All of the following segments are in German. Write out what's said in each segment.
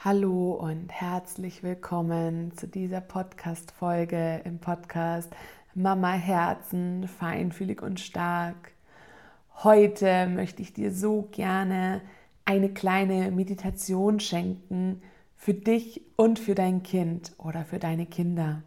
Hallo und herzlich willkommen zu dieser Podcast-Folge im Podcast Mama Herzen, feinfühlig und stark. Heute möchte ich dir so gerne eine kleine Meditation schenken für dich und für dein Kind oder für deine Kinder.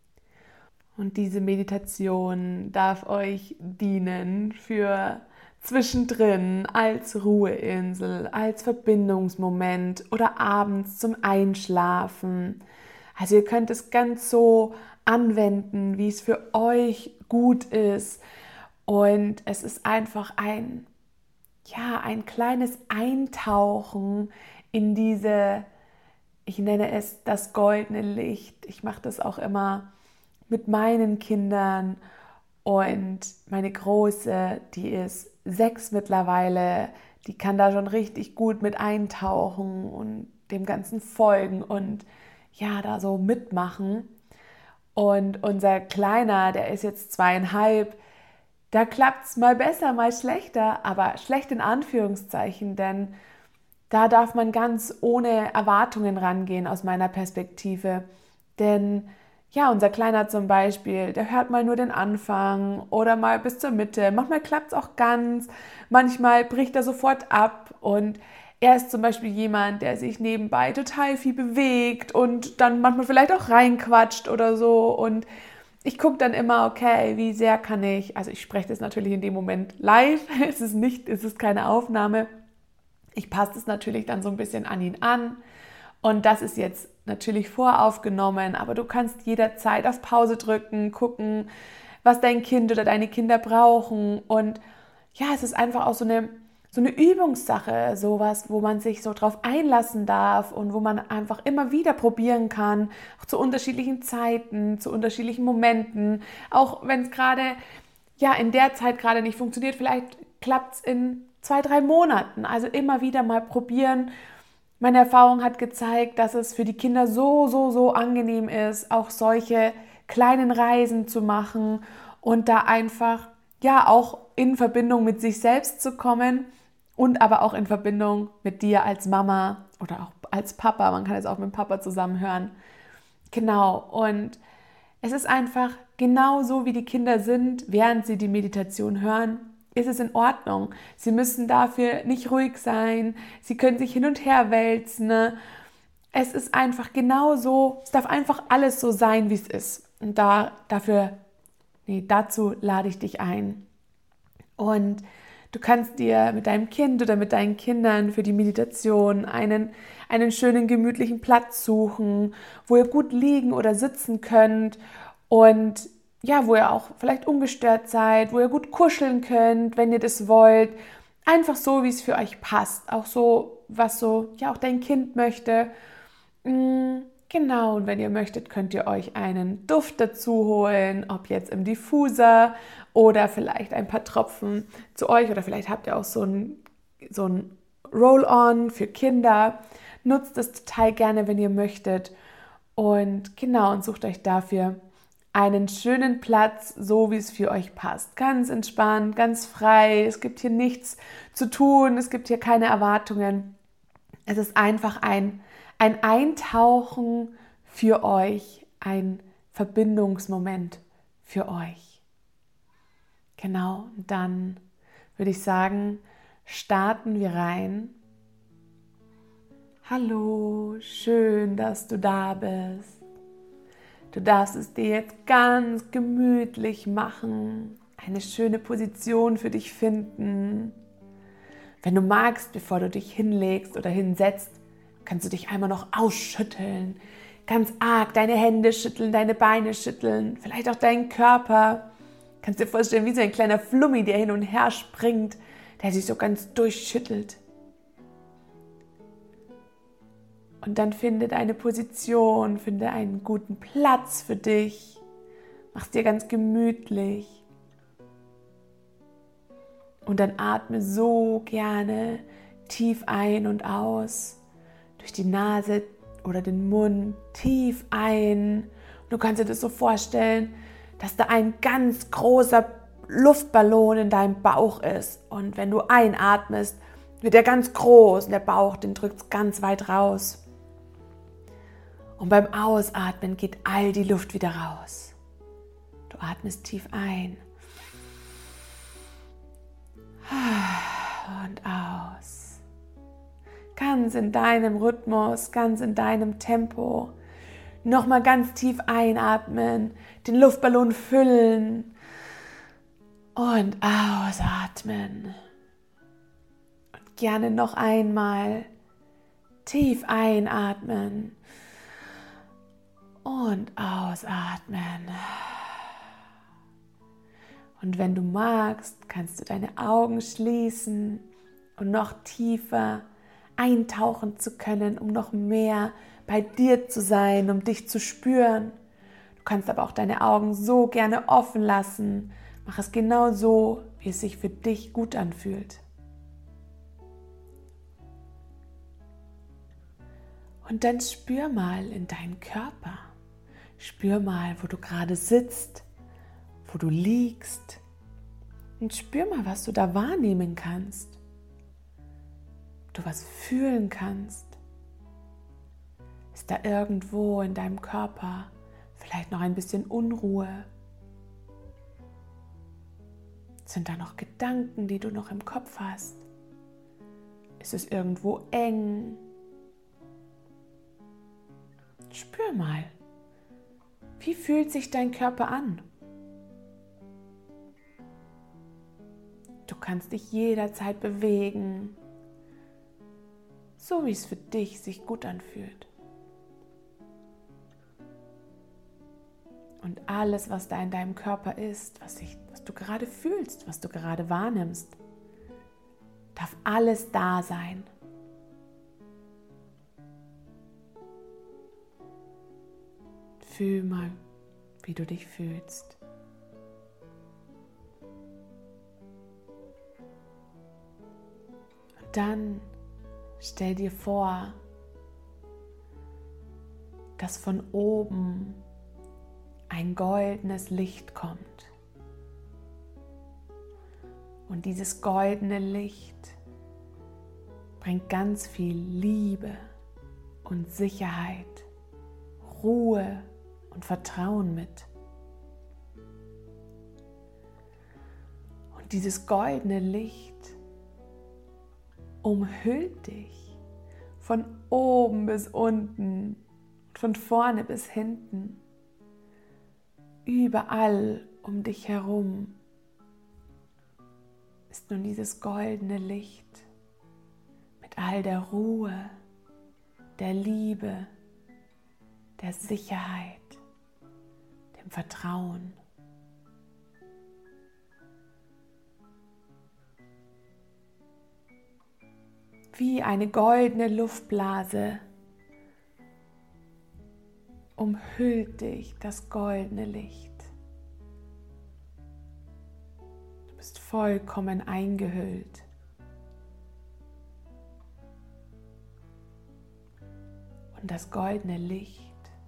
Und diese Meditation darf euch dienen für zwischendrin, als Ruheinsel, als Verbindungsmoment oder abends zum Einschlafen. Also ihr könnt es ganz so anwenden, wie es für euch gut ist. Und es ist einfach ein kleines Eintauchen in diese, ich nenne es das goldene Licht. Ich mache das auch immer mit meinen Kindern. Und meine Große, die ist 6 mittlerweile, die kann da schon richtig gut mit eintauchen und dem Ganzen folgen und ja, da so mitmachen. Und unser Kleiner, der ist jetzt 2,5, da klappt es mal besser, mal schlechter, aber schlecht in Anführungszeichen, denn da darf man ganz ohne Erwartungen rangehen aus meiner Perspektive. Denn ja, unser Kleiner zum Beispiel, der hört mal nur den Anfang oder mal bis zur Mitte. Manchmal klappt es auch ganz, manchmal bricht er sofort ab. Und er ist zum Beispiel jemand, der sich nebenbei total viel bewegt und dann manchmal vielleicht auch reinquatscht oder so. Und ich gucke dann immer, okay, wie sehr kann ich, also ich spreche das natürlich in dem Moment live, es ist keine Aufnahme. Ich passe es natürlich dann so ein bisschen an ihn an. Und das ist jetzt natürlich voraufgenommen, aber du kannst jederzeit auf Pause drücken, gucken, was dein Kind oder deine Kinder brauchen. Und ja, es ist einfach auch so eine Übungssache, sowas, wo man sich so drauf einlassen darf und wo man einfach immer wieder probieren kann, auch zu unterschiedlichen Zeiten, zu unterschiedlichen Momenten, auch wenn es gerade in der Zeit gerade nicht funktioniert, vielleicht klappt es in 2, 3 Monaten. Also immer wieder mal probieren. Meine Erfahrung hat gezeigt, dass es für die Kinder so angenehm ist, auch solche kleinen Reisen zu machen und da einfach auch in Verbindung mit sich selbst zu kommen und aber auch in Verbindung mit dir als Mama oder auch als Papa. Man kann es auch mit dem Papa zusammen hören. Genau, und es ist einfach genau so, wie die Kinder sind, während sie die Meditation hören, ist es in Ordnung. Sie müssen dafür nicht ruhig sein, sie können sich hin und her wälzen. Es ist einfach genau so, es darf einfach alles so sein, wie es ist. Und dazu lade ich dich ein. Und du kannst dir mit deinem Kind oder mit deinen Kindern für die Meditation einen schönen, gemütlichen Platz suchen, wo ihr gut liegen oder sitzen könnt und ja, wo ihr auch vielleicht ungestört seid, wo ihr gut kuscheln könnt, wenn ihr das wollt. Einfach so, wie es für euch passt. Auch so, was auch dein Kind möchte. Genau, und wenn ihr möchtet, könnt ihr euch einen Duft dazu holen, ob jetzt im Diffuser oder vielleicht ein paar Tropfen zu euch oder vielleicht habt ihr auch so ein Roll-on für Kinder. Nutzt es total gerne, wenn ihr möchtet. Und genau, und sucht euch dafür einen schönen Platz, so wie es für euch passt. Ganz entspannt, ganz frei. Es gibt hier nichts zu tun, es gibt hier keine Erwartungen. Es ist einfach ein Eintauchen für euch, ein Verbindungsmoment für euch. Genau, und dann würde ich sagen, starten wir rein. Hallo, schön, dass du da bist. Du darfst es dir jetzt ganz gemütlich machen, eine schöne Position für dich finden. Wenn du magst, bevor du dich hinlegst oder hinsetzt, kannst du dich einmal noch ausschütteln, ganz arg deine Hände schütteln, deine Beine schütteln, vielleicht auch deinen Körper. Kannst dir vorstellen, wie so ein kleiner Flummi, der hin und her springt, der sich so ganz durchschüttelt. Und dann finde deine Position, finde einen guten Platz für dich. Mach's dir ganz gemütlich. Und dann atme so gerne tief ein und aus. Durch die Nase oder den Mund tief ein. Und du kannst dir das so vorstellen, dass da ein ganz großer Luftballon in deinem Bauch ist. Und wenn du einatmest, wird er ganz groß und der Bauch, den drückt es ganz weit raus. Und beim Ausatmen geht all die Luft wieder raus. Du atmest tief ein und aus. Ganz in deinem Rhythmus, ganz in deinem Tempo. Nochmal ganz tief einatmen, den Luftballon füllen und ausatmen. Und gerne noch einmal tief einatmen und ausatmen. Und wenn du magst, kannst du deine Augen schließen und noch tiefer eintauchen zu können, um noch mehr bei dir zu sein, um dich zu spüren. Du kannst aber auch deine Augen so gerne offen lassen. Mach es genau so, wie es sich für dich gut anfühlt. Und dann spür mal in deinen Körper. Spür mal, wo du gerade sitzt, wo du liegst. Und spür mal, was du da wahrnehmen kannst. Ob du was fühlen kannst. Ist da irgendwo in deinem Körper vielleicht noch ein bisschen Unruhe? Sind da noch Gedanken, die du noch im Kopf hast? Ist es irgendwo eng? Spür mal, wie fühlt sich dein Körper an? Du kannst dich jederzeit bewegen, so wie es für dich sich gut anfühlt. Und alles, was da in deinem Körper ist, was du gerade fühlst, was du gerade wahrnimmst, darf alles da sein. Fühl mal, wie du dich fühlst. Und dann stell dir vor, dass von oben ein goldenes Licht kommt. Und dieses goldene Licht bringt ganz viel Liebe und Sicherheit, Ruhe und Vertrauen mit. Und dieses goldene Licht umhüllt dich von oben bis unten, von vorne bis hinten, überall um dich herum ist nun dieses goldene Licht mit all der Ruhe, der Liebe, der Sicherheit, dem Vertrauen. Wie eine goldene Luftblase umhüllt dich das goldene Licht. Du bist vollkommen eingehüllt. Und das goldene Licht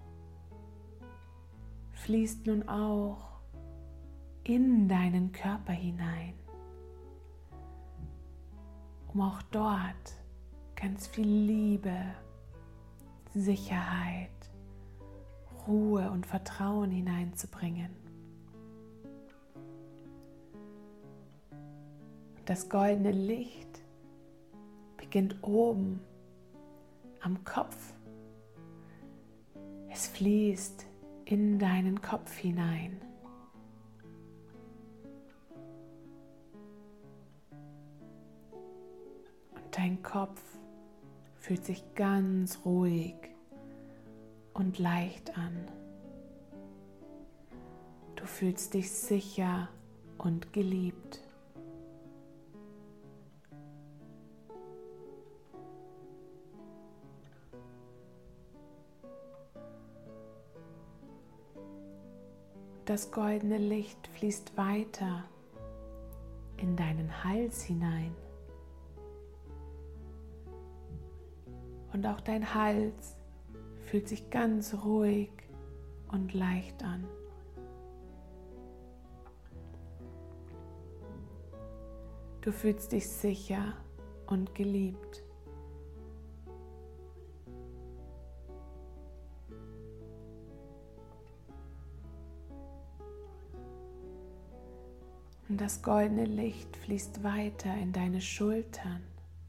fließt nun auch in deinen Körper hinein, um auch dort ganz viel Liebe, Sicherheit, Ruhe und Vertrauen hineinzubringen. Das goldene Licht beginnt oben am Kopf. Es fließt in deinen Kopf hinein. Und dein Kopf fühlt sich ganz ruhig und leicht an. Du fühlst dich sicher und geliebt. Das goldene Licht fließt weiter in deinen Hals hinein. Und auch dein Hals fühlt sich ganz ruhig und leicht an. Du fühlst dich sicher und geliebt. Und das goldene Licht fließt weiter in deine Schultern.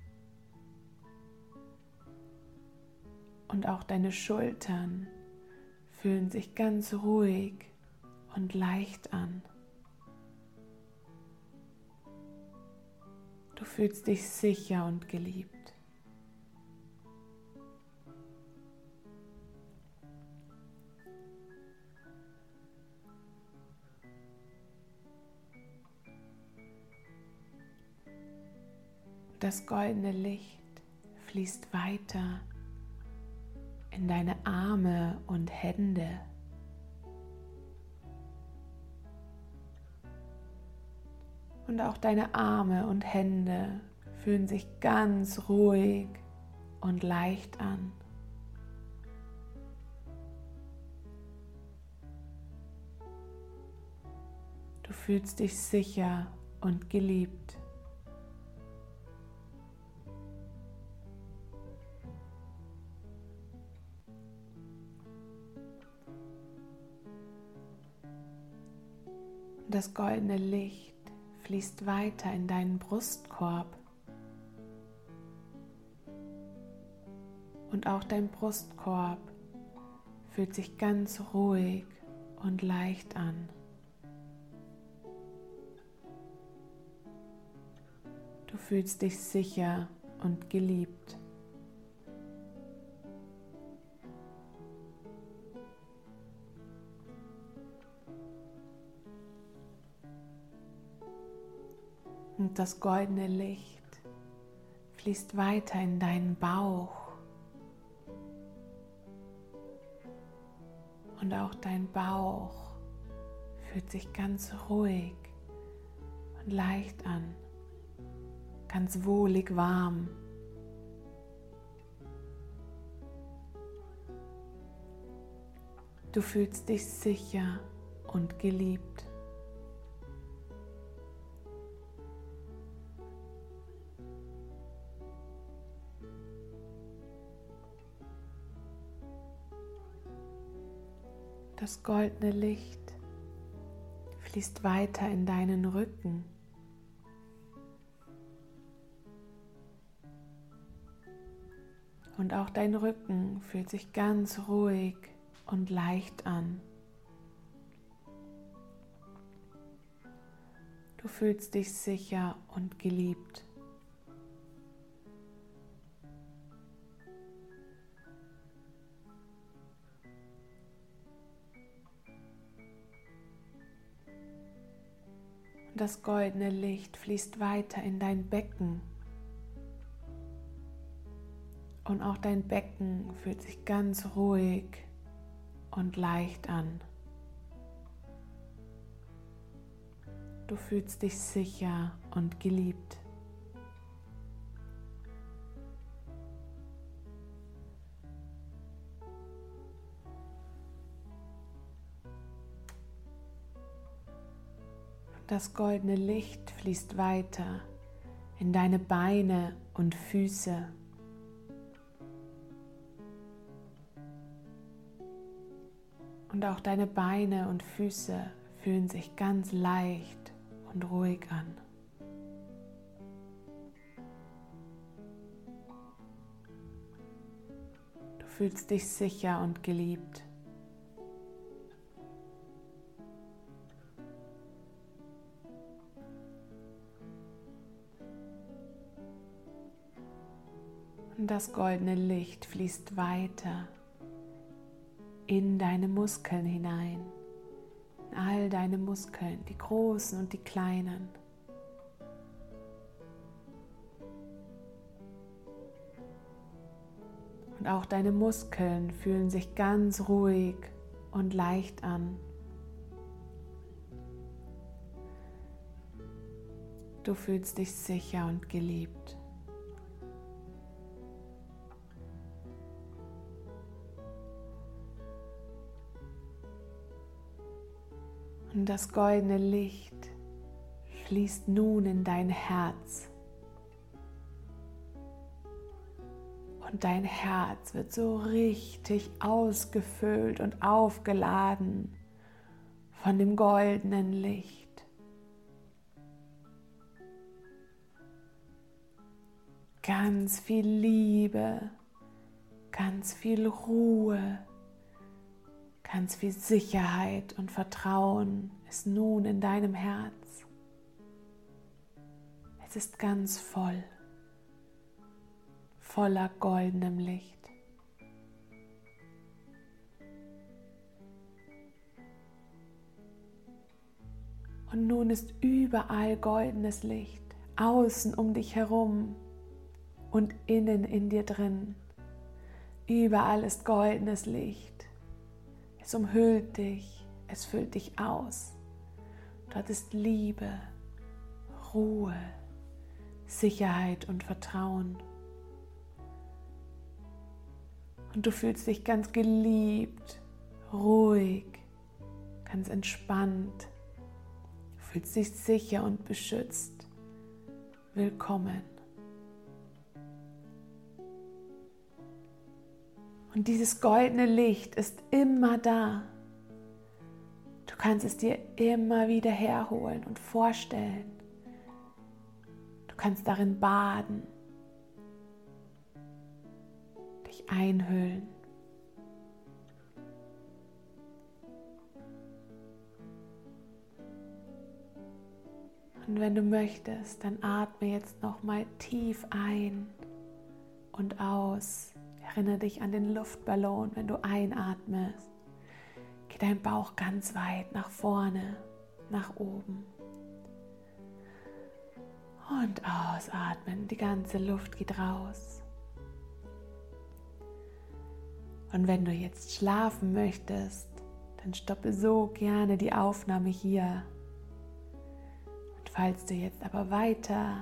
Und auch deine Schultern fühlen sich ganz ruhig und leicht an. Du fühlst dich sicher und geliebt. Das goldene Licht fließt weiter in deine Arme und Hände. Und auch deine Arme und Hände fühlen sich ganz ruhig und leicht an. Du fühlst dich sicher und geliebt. Das goldene Licht fließt weiter in deinen Brustkorb. Und auch dein Brustkorb fühlt sich ganz ruhig und leicht an. Du fühlst dich sicher und geliebt. Und das goldene Licht fließt weiter in deinen Bauch. Und auch dein Bauch fühlt sich ganz ruhig und leicht an, ganz wohlig warm. Du fühlst dich sicher und geliebt. Das goldene Licht fließt weiter in deinen Rücken. Und auch dein Rücken fühlt sich ganz ruhig und leicht an. Du fühlst dich sicher und geliebt. Das goldene Licht fließt weiter in dein Becken. Und auch dein Becken fühlt sich ganz ruhig und leicht an. Du fühlst dich sicher und geliebt. Das goldene Licht fließt weiter in deine Beine und Füße. Und auch deine Beine und Füße fühlen sich ganz leicht und ruhig an. Du fühlst dich sicher und geliebt. Und das goldene Licht fließt weiter in deine Muskeln hinein, in all deine Muskeln, die großen und die kleinen. Und auch deine Muskeln fühlen sich ganz ruhig und leicht an. Du fühlst dich sicher und geliebt. Und das goldene Licht fließt nun in dein Herz. Und dein Herz wird so richtig ausgefüllt und aufgeladen von dem goldenen Licht. ganz viel Liebe, ganz viel Ruhe, ganz viel Sicherheit und Vertrauen ist nun in deinem Herz. Es ist ganz voll, voller goldenem Licht. Und nun ist überall goldenes Licht, außen um dich herum und innen in dir drin. Überall ist goldenes Licht. Es umhüllt dich, es füllt dich aus. Dort ist Liebe, Ruhe, Sicherheit und Vertrauen. Und du fühlst dich ganz geliebt, ruhig, ganz entspannt. Du fühlst dich sicher und beschützt. Willkommen. Und dieses goldene Licht ist immer da. Du kannst es dir immer wieder herholen und vorstellen. Du kannst darin baden, dich einhüllen. Und wenn du möchtest, dann atme jetzt nochmal tief ein und aus. Erinnere dich an den Luftballon, wenn du einatmest. Geht dein Bauch ganz weit nach vorne, nach oben. Und ausatmen, die ganze Luft geht raus. Und wenn du jetzt schlafen möchtest, dann stoppe so gerne die Aufnahme hier. Und falls du jetzt aber weiter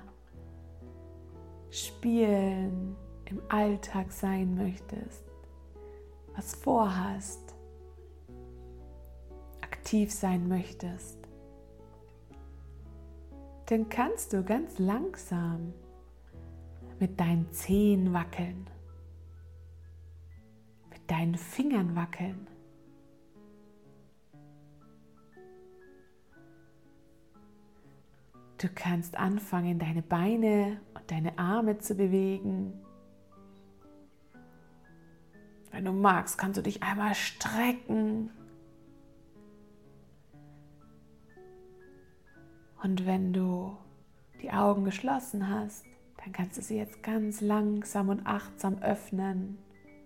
spielen, im Alltag sein möchtest, was vorhast, aktiv sein möchtest, dann kannst du ganz langsam mit deinen Zehen wackeln, mit deinen Fingern wackeln. Du kannst anfangen, deine Beine und deine Arme zu bewegen. Wenn du magst, kannst du dich einmal strecken. Und wenn du die Augen geschlossen hast, dann kannst du sie jetzt ganz langsam und achtsam öffnen.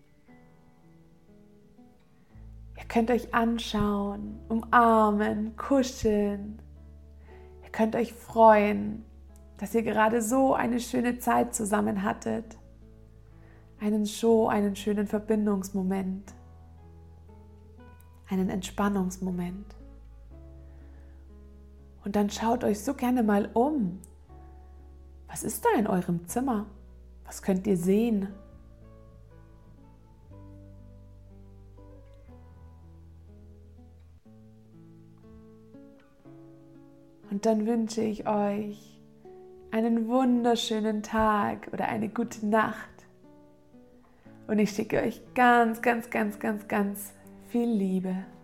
Ihr könnt euch anschauen, umarmen, kuscheln. Ihr könnt euch freuen, dass ihr gerade so eine schöne Zeit zusammen hattet. Einen schönen Verbindungsmoment, einen Entspannungsmoment. Und dann schaut euch so gerne mal um. Was ist da in eurem Zimmer? Was könnt ihr sehen? Und dann wünsche ich euch einen wunderschönen Tag oder eine gute Nacht. Und ich schicke euch ganz, ganz, ganz, ganz, ganz viel Liebe.